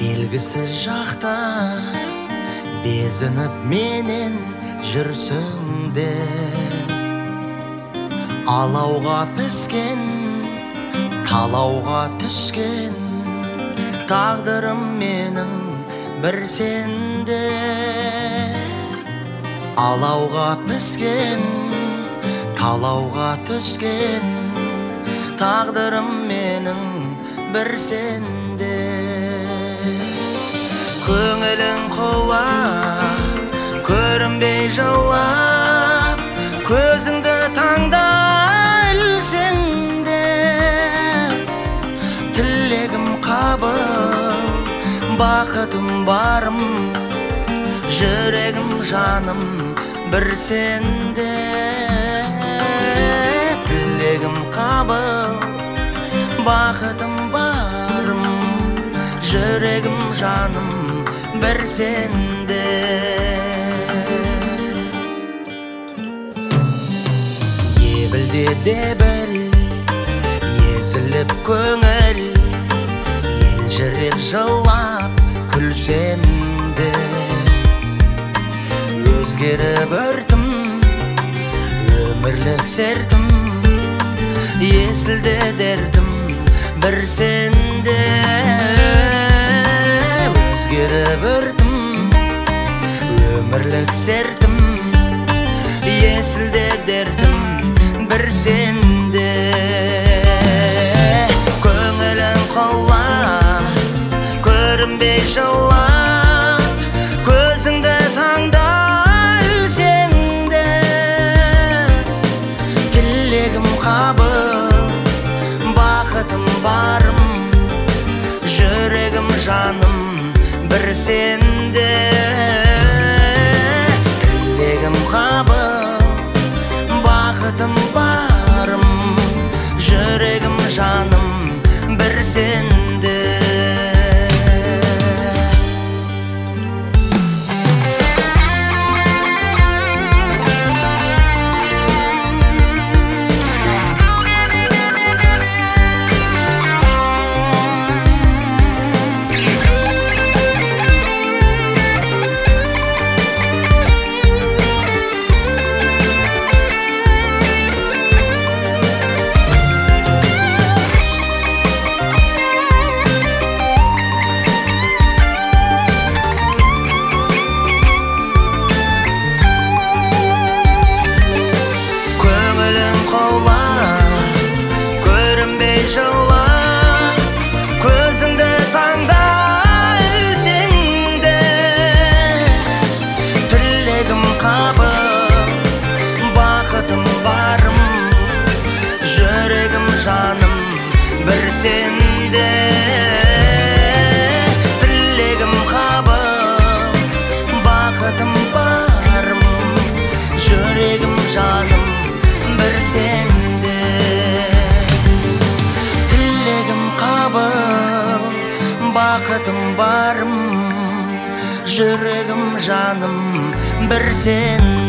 Белгісіз жақта безініп менен жүрсің де, алауға піскен, талауға түскен тағдырым менің бір сенде. Алауға піскен, талауға түскен тағдырым менің бір сенде. Көңілің құлап, көрінбей жылап, көзіңді таңда ілсең де, тілегім қабыл, бақытым барым, жүрегім жаным бір сенде. Тілегім қабыл, бақытым барым, жүрегім жаным бір сенде. Ебілде дебіл, езіліп көңіл, елжіреп жылап күлсем де, өзгеріп өртім, өмірлік сертім, есілде дертім бір сенде. Өзгеріп өртім, өмірлік сертім, есілде дертім бір сенде. Көңілің құлап, көрінбей жылап, көзіңді таңда ілсең де, тілегім қабыл, бақытым барым, жүрегім жаным бір сенде. Тілегім қабыл, бақытым барым, жүрегім жаным бір сенде. Көзіңді таңда ілсең де, тілегім қабыл, бақытым барым, жүрегім жаным бір сенде. Тілегім қабыл, бақытым барым, жүрегім жаным бір сенде. Бақытым барым, жүрегім жаным бір сен.